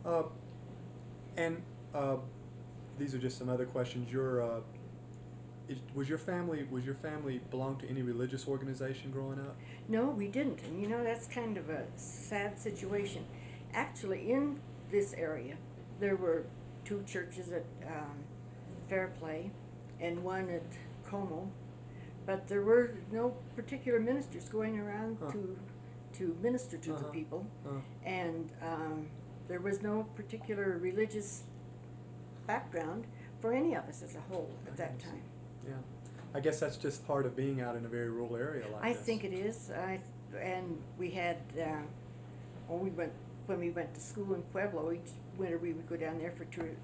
Uh, and these are just some other questions. Was your family belong to any religious organization growing up? No, we didn't. And that's kind of a sad situation. Actually, in this area, there were two churches at Fairplay and one at Como, but there were no particular ministers going around Huh. to minister to the Uh-huh. people, Uh, and there was no particular religious background for any of us as a whole at that I see. time. yeah. I guess that's just part of being out in a very rural area like I this. think it is. And we had when we went to school in Pueblo each winter. We would go down there for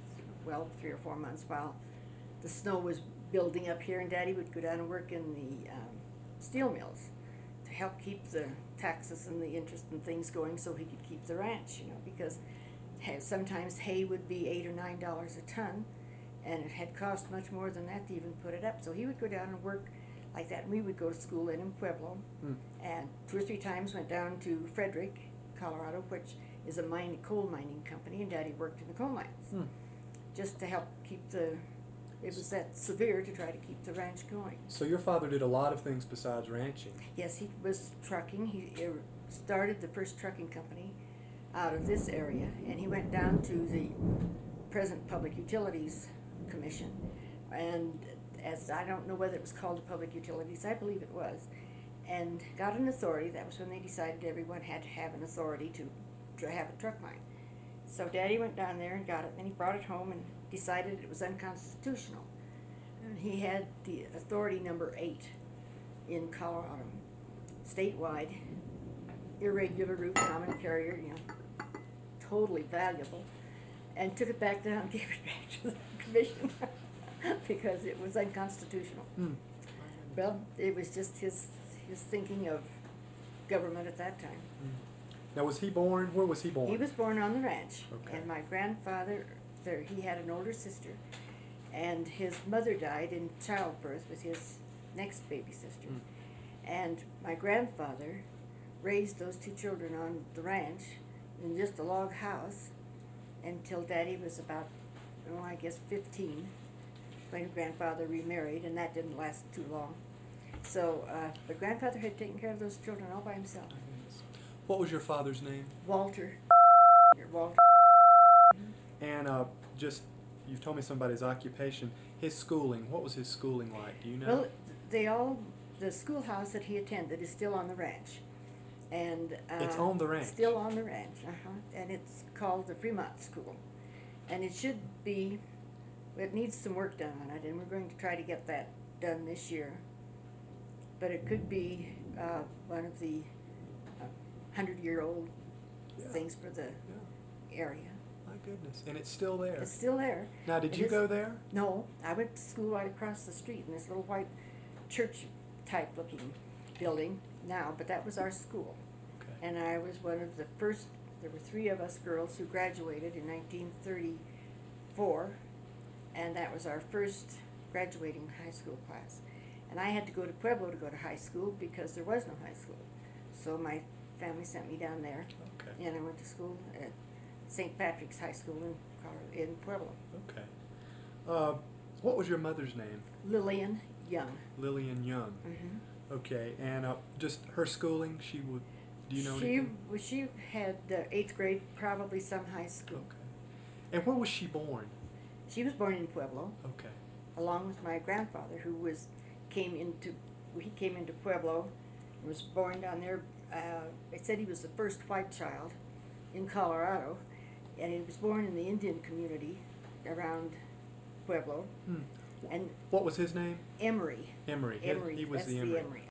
3 or 4 months while the snow was building up here, and Daddy would go down and work in the steel mills to help keep the taxes and the interest and things going, so he could keep the ranch. Because sometimes hay would be $8 or $9 a ton, and it had cost much more than that to even put it up. So he would go down and work like that, and we would go to school in Pueblo, and 2 or 3 times went down to Frederick, Colorado, which is a coal mining company, and Daddy worked in the coal mines, just to help keep it was that severe to try to keep the ranch going. So your father did a lot of things besides ranching. Yes, he was trucking. He started the first trucking company out of this area, and he went down to the present Public Utilities Commission, and as I don't know whether it was called the Public Utilities, I believe it was, and got an authority. That was when they decided everyone had to have an authority to have a truck line. So Daddy went down there and got it, and he brought it home and decided it was unconstitutional. And he had the authority number 8 in Colorado, statewide, irregular route common carrier, totally valuable, and took it back down and gave it back to the commission because it was unconstitutional. Well, it was just his thinking of government at that time. Now, was he born? Where was he born? He was born on the ranch, Okay. and my grandfather, he had an older sister, and his mother died in childbirth with his next baby sister. And my grandfather raised those 2 children on the ranch in just a log house until Daddy was about, I guess 15, when grandfather remarried, and that didn't last too long. So, but grandfather had taken care of those children all by himself. What was your father's name? Walter. And you've told me something about his occupation. His schooling, what was his schooling like? Do you know? Well, the schoolhouse that he attended is still on the ranch. And it's on the ranch? Still on the ranch, and it's called the Fremont School. And it should be, it needs some work done on it, and we're going to try to get that done this year. But it could be one of the 100-year-old things for the area. My goodness. And it's still there? It's still there. Now, did you go there? No, I went to school right across the street in this little white church-type looking building now, but that was our school. Okay. And I was one of the first, there were 3 of us girls who graduated in 1934, and that was our first graduating high school class. And I had to go to Pueblo to go to high school because there was no high school. So my family sent me down there, Okay. and I went to school at St. Patrick's High School in Pueblo. Okay. What was your mother's name? Lillian Young. Lillian Young. Mm-hmm. Okay. And just her schooling, do you know anything? She had 8th grade, probably some high school. Okay. And where was she born? She was born in Pueblo, Okay. along with my grandfather, who came into Pueblo, and was born down there. They said he was the first white child in Colorado, and he was born in the Indian community around Pueblo. And What was his name? Emery. Emery. He was That's the the Emery. Emery.